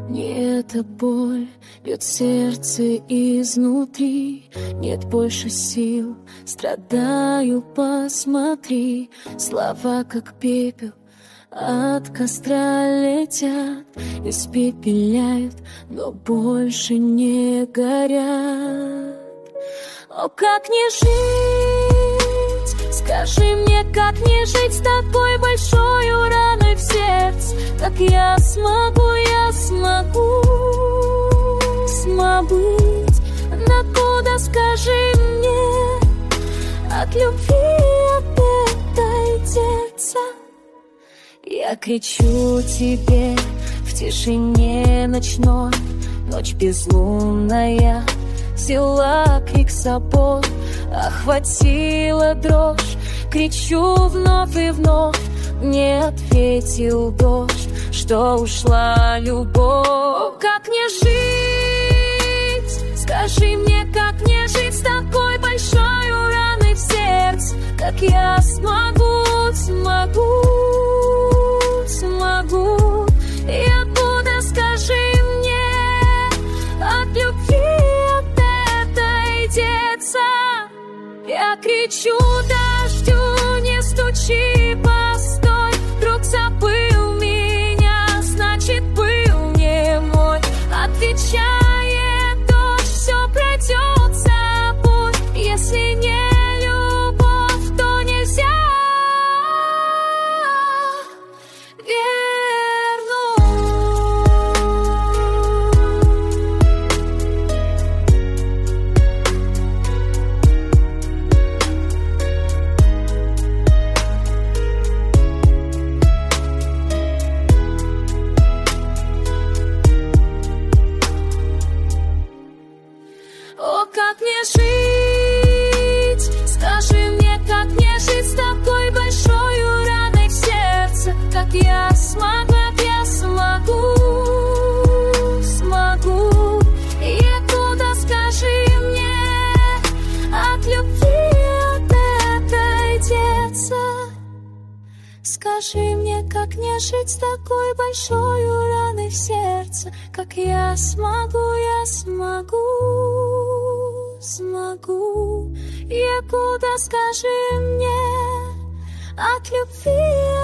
Не эта боль бьет сердце изнутри, нет больше сил, страдаю, посмотри. Слова как пепел от костра летят, испепеляют, но больше не горят. О, как не жить? Скажи мне, как не жить с такой большой раной в сердце? Как я смогу быть? Накуда, скажи мне, от любви отойдется? Я кричу тебе в тишине ночной, ночь безлунная, взяла крик с собой, охватила дрожь. Кричу вновь и вновь, мне ответил дождь, что ушла любовь. Как не жить? Скажи мне, как не жить с такой большой раной в сердце? Как я смогу? И откуда, скажи мне, от любви отойдется? Я кричу дождю, не стучи, постой. Вдруг забыл меня, значит был не мой. Отвечает дождь, все пройдет, забудь. Если не любовь, то нельзя как не жить? Скажи мне, как не жить с такой большой раной в сердце? Как я смогу? И откуда, скажи мне, от любви отойдется? Скажи мне, как не жить с такой большой раной в сердце? Как я смогу? И куда, скажи мне, от любви